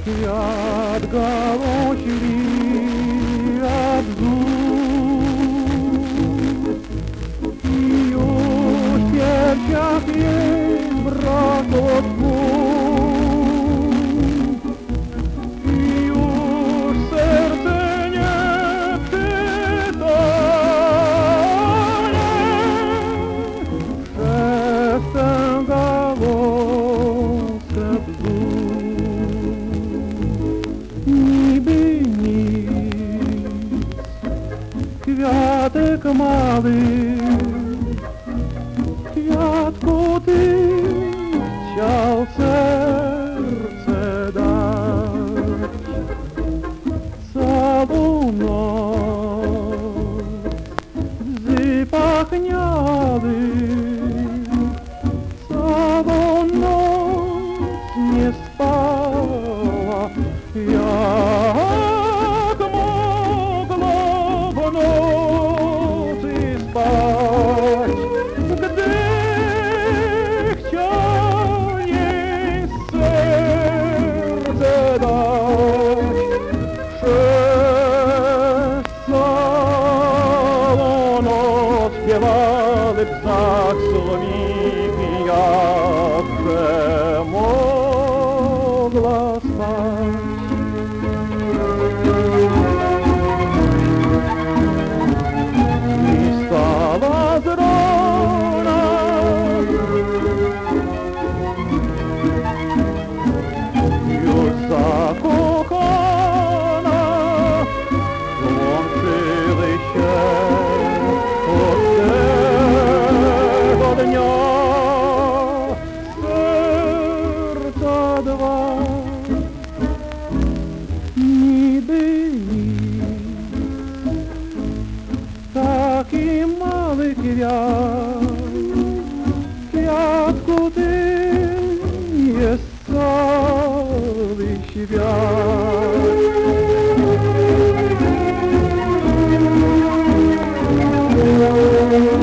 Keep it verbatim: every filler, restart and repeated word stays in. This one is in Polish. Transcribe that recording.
Kwiat gałąź lija wzór i już w piersiach jej brak odpór i już serce nie przytanie przez tę gałązkę wzór. Niby nic, kwiatek mały, kwiatku ty chciał serce dać. Całą noc wypachniały, całą noc nie spała. Jak mogła w nocy spać, gdy chciał jej serce dać? Przez całą noc śpiewały w znak słoniki, jakże mogła spać. Wstała z rana, już zakochana, łączyły się od tego dnia serca dwa. Niby taki mały kwiat, kwiatku ty jest cały świat.